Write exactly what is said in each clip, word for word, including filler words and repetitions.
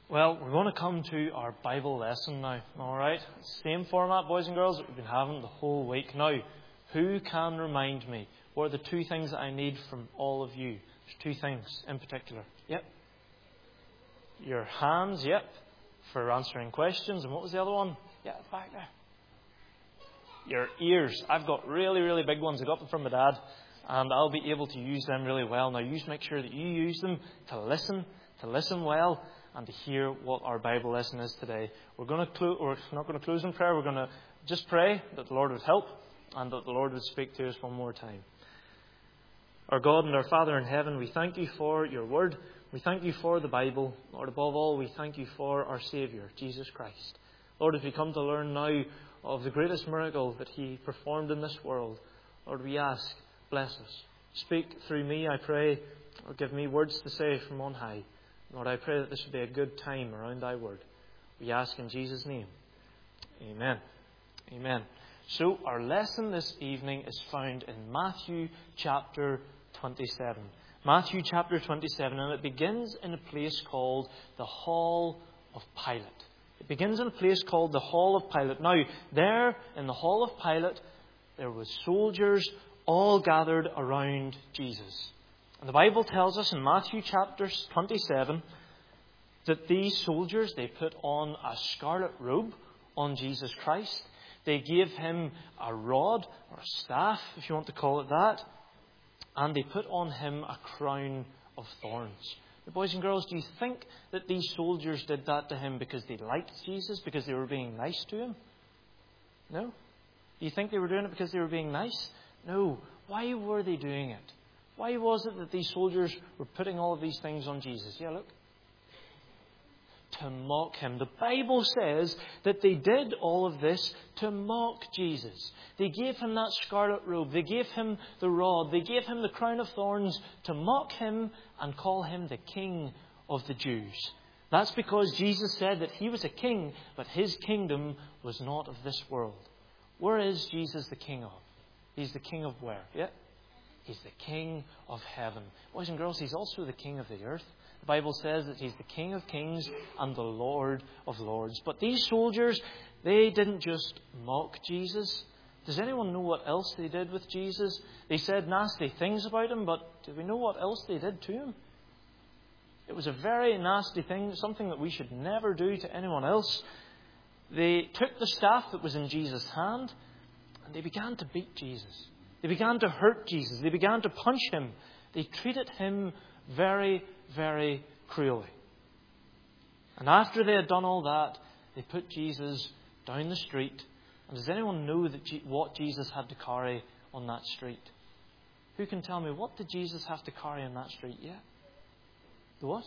Well, we're going to come to our Bible lesson now, alright? Same format, boys and girls, that we've been having the whole week. Now, who can remind me what are the two things that I need from all of you? There's two things in particular. Yep. Your hands, yep, for answering questions. And what was the other one? Yeah, back there. Your ears. I've got really, really big ones. I got them from my dad, and I'll be able to use them really well. Now, you just make sure that you use them to listen, to listen well, and to hear what our Bible lesson is today. We're going to clo- we're not going to close in prayer. We're going to just pray that the Lord would help and that the Lord would speak to us one more time. Our God and our Father in heaven, we thank you for your word. We thank you for the Bible. Lord, above all, we thank you for our Saviour, Jesus Christ. Lord, as we come to learn now of the greatest miracle that He performed in this world, Lord, we ask, bless us. Speak through me, I pray, or give me words to say from on high. Lord, I pray that this would be a good time around thy word. We ask in Jesus' name. Amen. Amen. So our lesson this evening is found in Matthew chapter twenty-seven. Matthew chapter twenty-seven, and it begins in a place called the Hall of Pilate. It begins in a place called the Hall of Pilate. Now, there in the Hall of Pilate, there were soldiers all gathered around Jesus. And the Bible tells us in Matthew chapter twenty-seven that these soldiers, they put on a scarlet robe on Jesus Christ. They gave him a rod or a staff, if you want to call it that. And they put on him a crown of thorns. Now, boys and girls, do you think that these soldiers did that to him because they liked Jesus, because they were being nice to him? No? Do you think they were doing it because they were being nice? No. Why were they doing it? Why was it that these soldiers were putting all of these things on Jesus? Yeah, look. To mock him. The Bible says that they did all of this to mock Jesus. They gave him that scarlet robe. They gave him the rod. They gave him the crown of thorns to mock him and call him the King of the Jews. That's because Jesus said that he was a king, but his kingdom was not of this world. Where is Jesus the King of? He's the King of where? Yeah? He's the King of heaven. Boys and girls, He's also the King of the earth. The Bible says that He's the King of kings and the Lord of lords. But these soldiers, they didn't just mock Jesus. Does anyone know what else they did with Jesus? They said nasty things about Him, but do we know what else they did to Him? It was a very nasty thing, something that we should never do to anyone else. They took the staff that was in Jesus' hand and they began to beat Jesus. They began to hurt Jesus. They began to punch Him. They treated Him very, very cruelly. And after they had done all that, they put Jesus down the street. And does anyone know that G- what Jesus had to carry on that street? Who can tell me, what did Jesus have to carry on that street? Yeah? The what?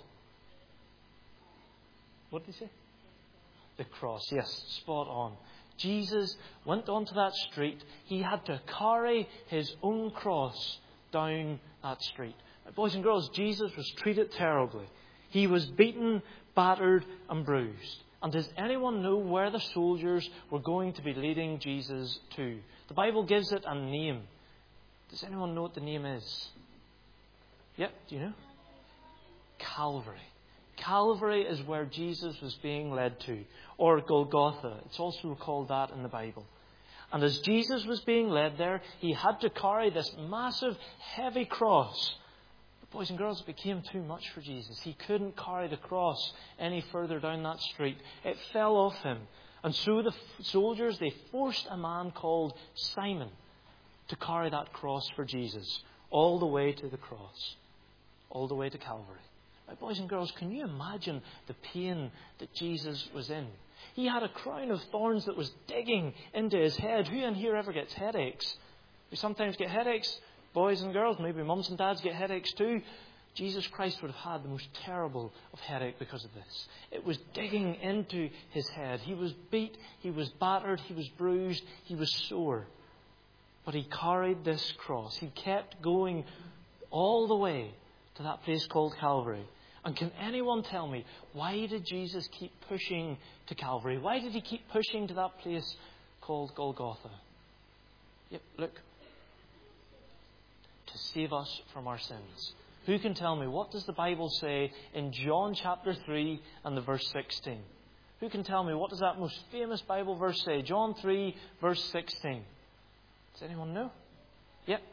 What did he say? The cross. Yes, spot on. Jesus went onto that street. He had to carry his own cross down that street. Boys and girls, Jesus was treated terribly. He was beaten, battered and bruised. And does anyone know where the soldiers were going to be leading Jesus to? The Bible gives it a name. Does anyone know what the name is? Yep, do you know? Calvary. Calvary is where Jesus was being led to, or Golgotha. It's also called that in the Bible. And as Jesus was being led there, he had to carry this massive, heavy cross. But boys and girls, it became too much for Jesus. He couldn't carry the cross any further down that street. It fell off him. And so the soldiers, they forced a man called Simon to carry that cross for Jesus, all the way to the cross, all the way to Calvary. Now, boys and girls, can you imagine the pain that Jesus was in? He had a crown of thorns that was digging into his head. Who in here ever gets headaches? We sometimes get headaches. Boys and girls, maybe mums and dads get headaches too. Jesus Christ would have had the most terrible of headache because of this. It was digging into his head. He was beat, he was battered, he was bruised, he was sore. But he carried this cross. He kept going all the way to that place called Calvary. And can anyone tell me, why did Jesus keep pushing to Calvary? Why did he keep pushing to that place called Golgotha? Yep, look. To save us from our sins. Who can tell me, what does the Bible say in John chapter three and the verse sixteen? Who can tell me, what does that most famous Bible verse say? John three, verse sixteen. Does anyone know? Yep.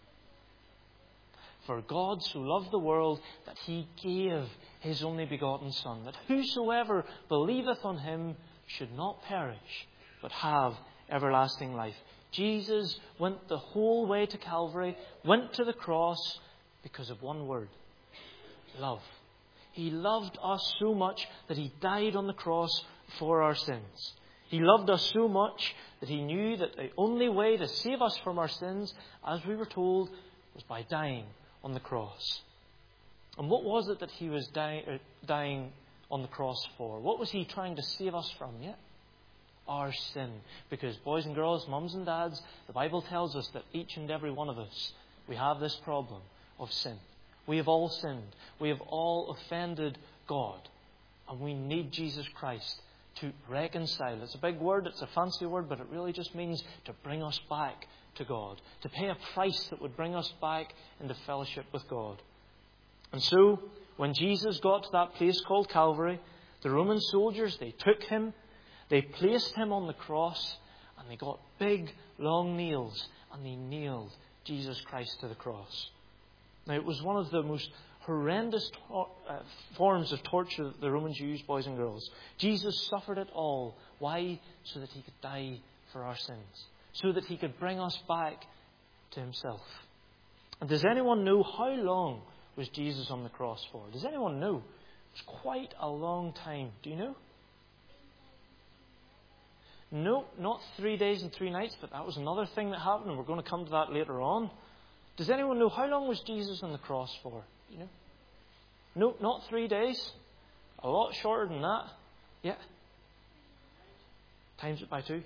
For God so loved the world that He gave His only begotten Son, that whosoever believeth on Him should not perish, but have everlasting life. Jesus went the whole way to Calvary, went to the cross because of one word: love. He loved us so much that He died on the cross for our sins. He loved us so much that He knew that the only way to save us from our sins, as we were told, was by dying on the cross. And what was it that He was die, uh, dying on the cross for? What was He trying to save us from? Yeah? Our sin. Because boys and girls, mums and dads, the Bible tells us that each and every one of us, we have this problem of sin. We have all sinned. We have all offended God. And we need Jesus Christ to reconcile. It's a big word, it's a fancy word, but it really just means to bring us back to God. To pay a price that would bring us back into fellowship with God. And so, when Jesus got to that place called Calvary, the Roman soldiers, they took Him, they placed Him on the cross, and they got big, long nails, and they nailed Jesus Christ to the cross. Now, it was one of the most horrendous to- uh, forms of torture that the Romans used, boys and girls. Jesus suffered it all. Why? So that He could die for our sins. So that He could bring us back to Himself. And does anyone know how long was Jesus on the cross for? Does anyone know? It was quite a long time. Do you know? No, not three days and three nights, but that was another thing that happened, and we're going to come to that later on. Does anyone know, how long was Jesus on the cross for? Do you know? No, not three days. A lot shorter than that. Yeah. Times it by two.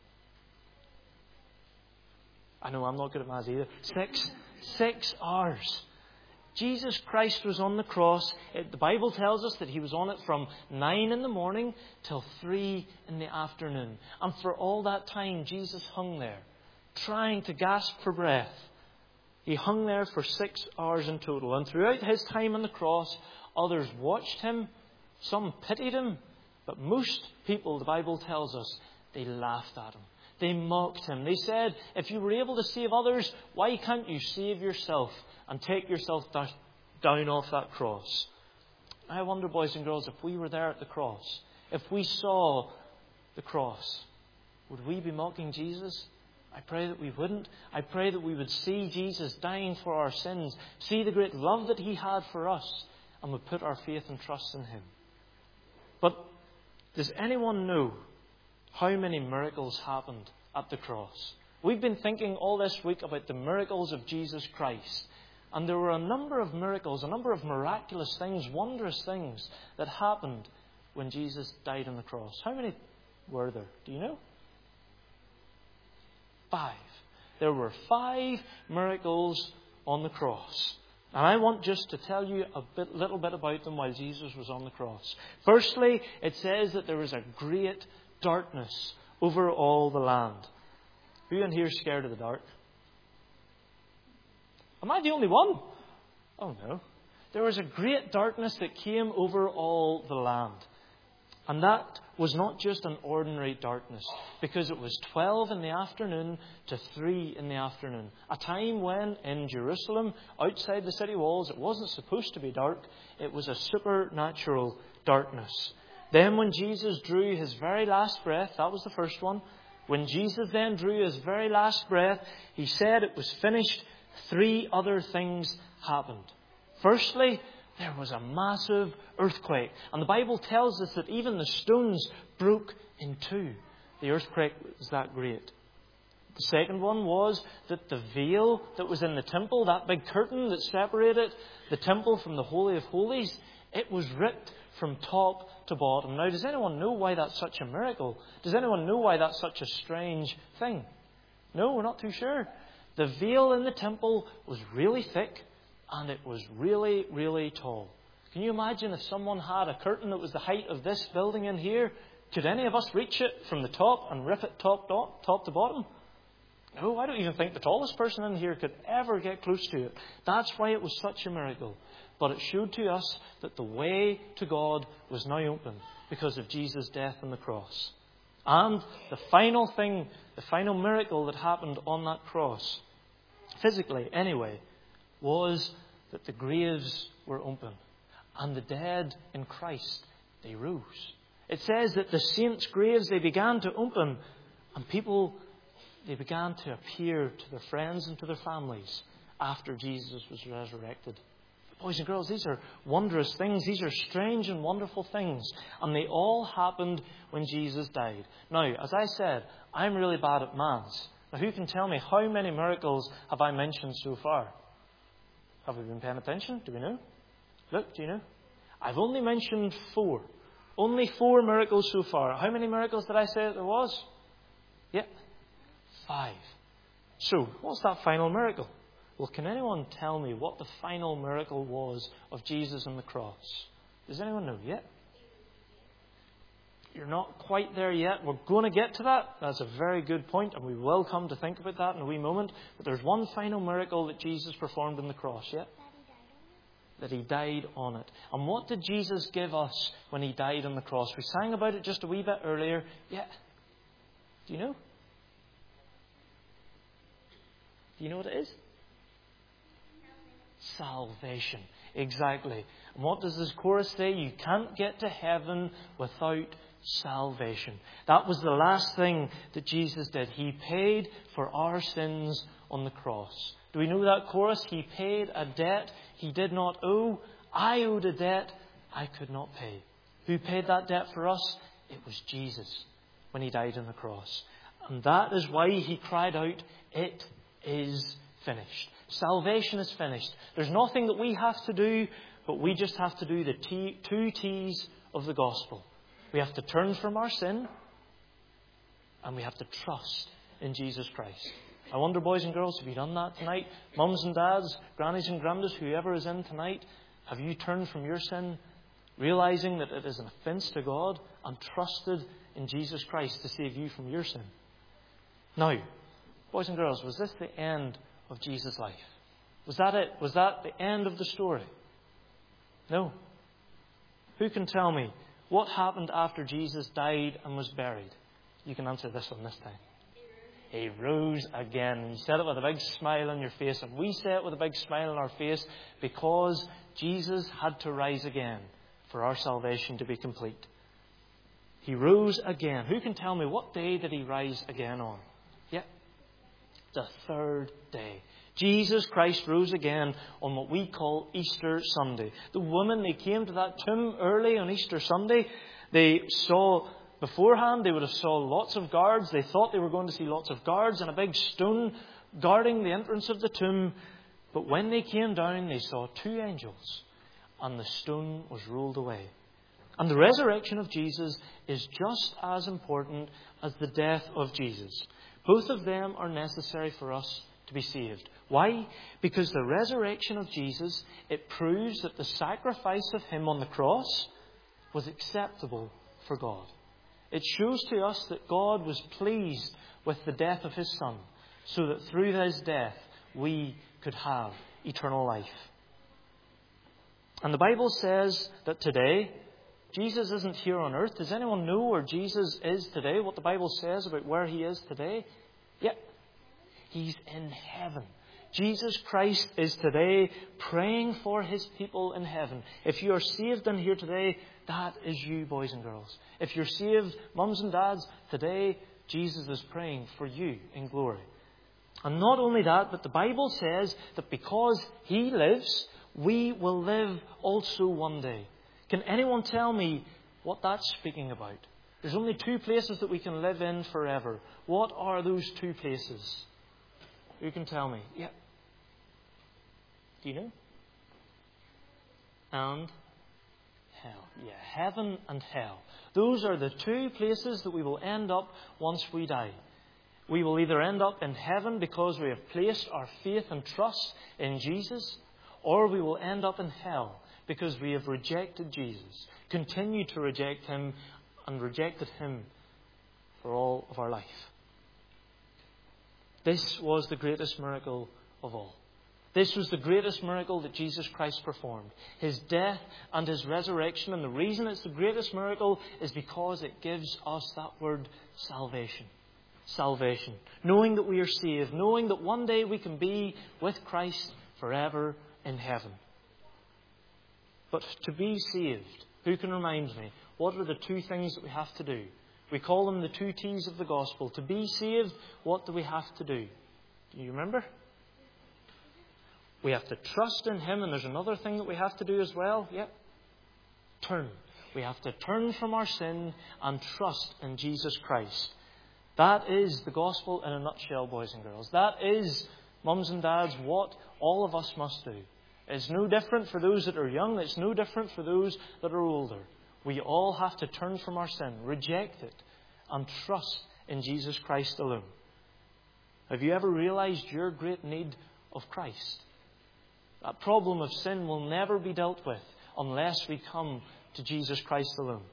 I know, I'm not good at maths either. Six. Six hours. Jesus Christ was on the cross. It, the Bible tells us that He was on it from nine in the morning till three in the afternoon. And for all that time, Jesus hung there, trying to gasp for breath. He hung there for six hours in total. And throughout His time on the cross, others watched Him. Some pitied Him. But most people, the Bible tells us, they laughed at Him. They mocked Him. They said, if you were able to save others, why can't you save yourself and take yourself down off that cross? I wonder, boys and girls, if we were there at the cross, if we saw the cross, would we be mocking Jesus? I pray that we wouldn't. I pray that we would see Jesus dying for our sins, see the great love that He had for us, and would put our faith and trust in Him. But does anyone know how many miracles happened at the cross? We've been thinking all this week about the miracles of Jesus Christ. And there were a number of miracles, a number of miraculous things, wondrous things that happened when Jesus died on the cross. How many were there? Do you know? Five. There were five miracles on the cross. And I want just to tell you a bit, little bit about them while Jesus was on the cross. Firstly, it says that there was a great darkness over all the land. Who in here is scared of the dark? Am I the only one? Oh no. There was a great darkness that came over all the land. And that was not just an ordinary darkness, because it was twelve in the afternoon to three in the afternoon. A time when in Jerusalem, outside the city walls, it wasn't supposed to be dark. It was a supernatural darkness. Then when Jesus drew His very last breath, that was the first one. When Jesus then drew His very last breath, He said it was finished. Three other things happened. Firstly, there was a massive earthquake. And the Bible tells us that even the stones broke in two. The earthquake was that great. The second one was that the veil that was in the temple, that big curtain that separated the temple from the Holy of Holies, it was ripped from top to bottom. Now, does anyone know why that's such a miracle? Does anyone know why that's such a strange thing? No, we're not too sure. The veil in the temple was really thick and it was really, really tall. Can you imagine if someone had a curtain that was the height of this building in here? Could any of us reach it from the top and rip it top, top to bottom? No, I don't even think the tallest person in here could ever get close to it. That's why it was such a miracle. But it showed to us that the way to God was now open because of Jesus' death on the cross. And the final thing, the final miracle that happened on that cross, physically anyway, was that the graves were open. And the dead in Christ, they rose. It says that the saints' graves, they began to open. And people, they began to appear to their friends and to their families after Jesus was resurrected. Boys and girls, these are wondrous things. These are strange and wonderful things. And they all happened when Jesus died. Now, as I said, I'm really bad at maths. Now, who can tell me how many miracles have I mentioned so far? Have we been paying attention? Do we know? Look, do you know? I've only mentioned four. Only four miracles so far. How many miracles did I say that there was? Yep. Five. So, what's that final miracle? Well, can anyone tell me what the final miracle was of Jesus on the cross? Does anyone know yet? You're not quite there yet. We're going to get to that. That's a very good point, and we will come to think about that in a wee moment. But there's one final miracle that Jesus performed on the cross, yeah? That He died on it. And what did Jesus give us when He died on the cross? We sang about it just a wee bit earlier. Yeah. Do you know? Do you know what it is? Salvation. Exactly. And what does this chorus say? You can't get to heaven without salvation. That was the last thing that Jesus did. He paid for our sins on the cross. Do we know that chorus? He paid a debt He did not owe. I owed a debt I could not pay. Who paid that debt for us? It was Jesus when He died on the cross. And that is why He cried out, "It is finished." Salvation is finished. There's nothing that we have to do, but we just have to do the T, two T's of the gospel. We have to turn from our sin, and we have to trust in Jesus Christ. I wonder, boys and girls, have you done that tonight? Mums and dads, grannies and grandads, whoever is in tonight, have you turned from your sin, realizing that it is an offence to God, and trusted in Jesus Christ to save you from your sin? Now, boys and girls, was this the end of Jesus' life? Was that it? Was that the end of the story? No. Who can tell me what happened after Jesus died and was buried? You can answer this one this time. He rose again. You said it with a big smile on your face, and we say it with a big smile on our face because Jesus had to rise again for our salvation to be complete. He rose again. Who can tell me what day did He rise again on? Yeah. The third day. Jesus Christ rose again on what we call Easter Sunday. The women, they came to that tomb early on Easter Sunday. They saw, beforehand, they would have saw lots of guards. They thought they were going to see lots of guards and a big stone guarding the entrance of the tomb. But when they came down, they saw two angels, and the stone was rolled away. And the resurrection of Jesus is just as important as the death of Jesus. Both of them are necessary for us to be saved. Why? Because the resurrection of Jesus, it proves that the sacrifice of Him on the cross was acceptable for God. It shows to us that God was pleased with the death of His Son, so that through His death we could have eternal life. And the Bible says that today, Jesus isn't here on earth. Does anyone know where Jesus is today? What the Bible says about where He is today? Yep. He's in heaven. Jesus Christ is today praying for His people in heaven. If you are saved in here today, that is you, boys and girls. If you're saved, mums and dads, today Jesus is praying for you in glory. And not only that, but the Bible says that because He lives, we will live also one day. Can anyone tell me what that's speaking about? There's only two places that we can live in forever. What are those two places? Who can tell me? Yeah. Do you know? And hell. Yeah, heaven and hell. Those are the two places that we will end up once we die. We will either end up in heaven because we have placed our faith and trust in Jesus, or we will end up in hell because we have rejected Jesus, continued to reject Him, and rejected Him for all of our life. This was the greatest miracle of all. This was the greatest miracle that Jesus Christ performed. His death and His resurrection. And the reason it's the greatest miracle is because it gives us that word salvation. Salvation. Knowing that we are saved. Knowing that one day we can be with Christ forever in heaven. But to be saved, who can remind me, what are the two things that we have to do? We call them the two T's of the gospel. To be saved, what do we have to do? Do you remember? We have to trust in Him, and there's another thing that we have to do as well. Yep. Turn. We have to turn from our sin and trust in Jesus Christ. That is the gospel in a nutshell, boys and girls. That is, mums and dads, what all of us must do. It's no different for those that are young. It's no different for those that are older. We all have to turn from our sin, reject it, and trust in Jesus Christ alone. Have you ever realized your great need of Christ? That problem of sin will never be dealt with unless we come to Jesus Christ alone.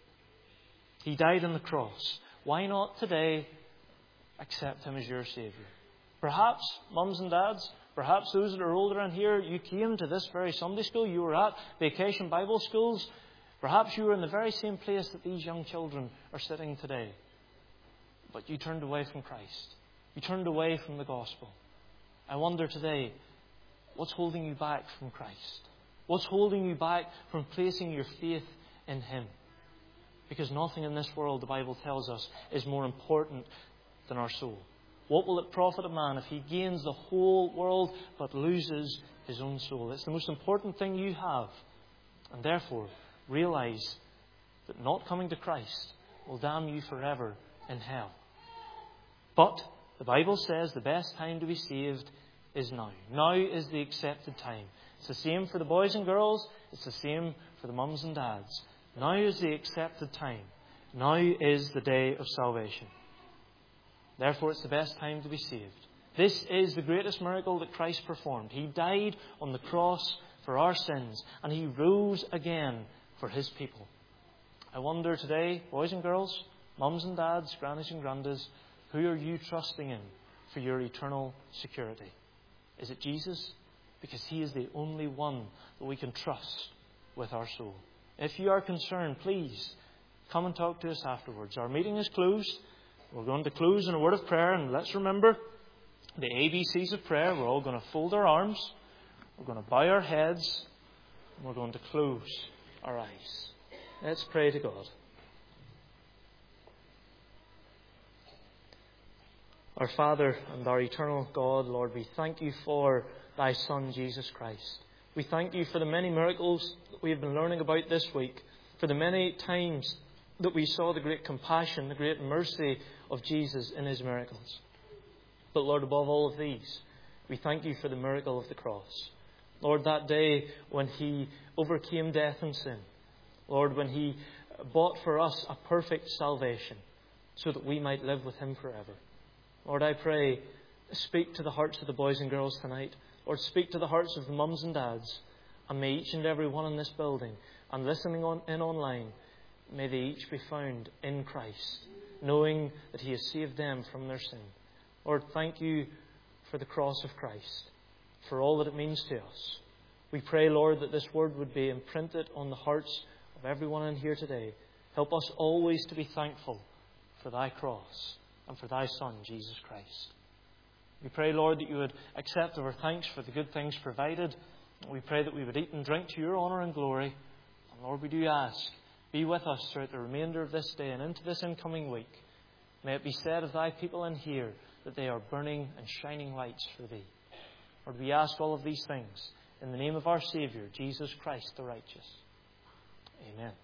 He died on the cross. Why not today accept Him as your Saviour? Perhaps, mums and dads, perhaps those that are older in here, you came to this very Sunday school, you were at Vacation Bible Schools. Perhaps you were in the very same place that these young children are sitting today. But you turned away from Christ. You turned away from the gospel. I wonder today, what's holding you back from Christ? What's holding you back from placing your faith in Him? Because nothing in this world, the Bible tells us, is more important than our soul. What will it profit a man if he gains the whole world but loses his own soul? It's the most important thing you have. And therefore, realize that not coming to Christ will damn you forever in hell. But the Bible says the best time to be saved is now. Now is the accepted time. It's the same for the boys and girls. It's the same for the mums and dads. Now is the accepted time. Now is the day of salvation. Therefore, it's the best time to be saved. This is the greatest miracle that Christ performed. He died on the cross for our sins, and He rose again for His people. I wonder today, boys and girls, mums and dads, grannies and grandas, who are you trusting in for your eternal security? Is it Jesus? Because He is the only one that we can trust with our soul. If you are concerned, please come and talk to us afterwards. Our meeting is closed. We're going to close in a word of prayer, and let's remember the A B Cs of prayer. We're all going to fold our arms, we're going to bow our heads, and we're going to close our eyes. Let's pray to God. Our Father and our eternal God, Lord, we thank You for Thy Son, Jesus Christ. We thank You for the many miracles that we have been learning about this week, for the many times that we saw the great compassion, the great mercy of Jesus in His miracles. But Lord, above all of these, we thank You for the miracle of the cross. Lord, that day when He overcame death and sin. Lord, when He bought for us a perfect salvation so that we might live with Him forever. Lord, I pray, speak to the hearts of the boys and girls tonight. Lord, speak to the hearts of the mums and dads. And may each and every one in this building and listening on in online, may they each be found in Christ, knowing that He has saved them from their sin. Lord, thank You for the cross of Christ, for all that it means to us. We pray, Lord, that this word would be imprinted on the hearts of everyone in here today. Help us always to be thankful for Thy cross and for Thy Son, Jesus Christ. We pray, Lord, that You would accept our thanks for the good things provided. We pray that we would eat and drink to Your honour and glory. And Lord, we do ask, be with us throughout the remainder of this day and into this incoming week. May it be said of Thy people in here that they are burning and shining lights for Thee. Lord, we ask all of these things in the name of our Saviour, Jesus Christ the righteous. Amen.